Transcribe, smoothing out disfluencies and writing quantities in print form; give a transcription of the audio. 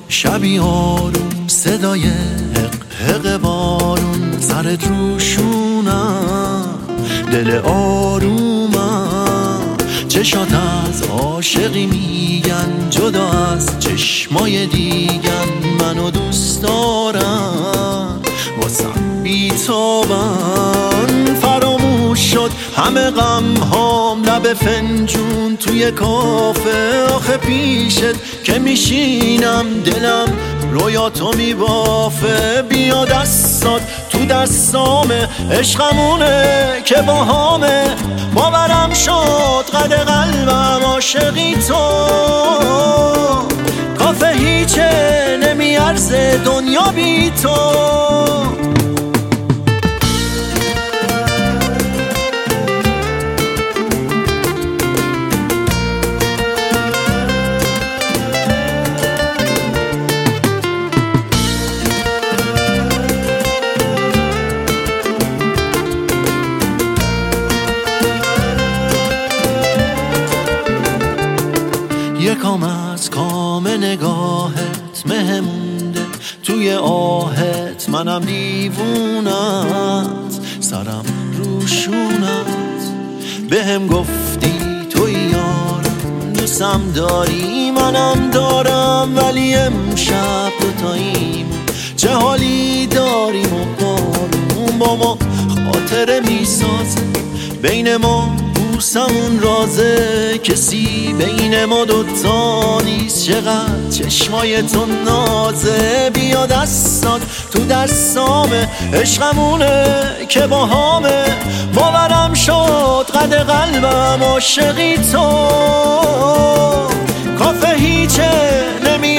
شبی آروم صدای حق حق بارون سرت روشونم، دل آرومم. چشات از عاشقی میگن جدا از چشمای دیگن، منو دوست دارن واسم بیتابن. فراموش شد همه غم هام لب فنجون توی کافه، آخه پیشت که میشینم دلم رویاتو میبافه. بیا دستات تو دستامه، عشقمونه که باهامه. باورم شد قد قلبم عاشقی تو، کافه هیچه نمیارزه دنیا بی تو. یکم از کام نگاهت مهمونده توی آهت، منم دیوونت سرم روشونت. بهم گفتی توی یارم دوستم داری منم دارم، ولی امشب دوتاییم چه حالی داریم و بارون با ما خاطره میسازه بین ما. بوسمون رازه کسی بین ما دوتا نیست، چقدر چشمای تو نازه. بیا دستات تو دستامه، عشقمونه که باهامه. باورم شد قد قلبم عاشقی تو، کافه هیچه نمی